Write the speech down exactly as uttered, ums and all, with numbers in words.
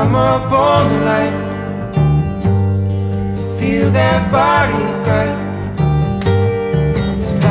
climb up on the light, feel that body right.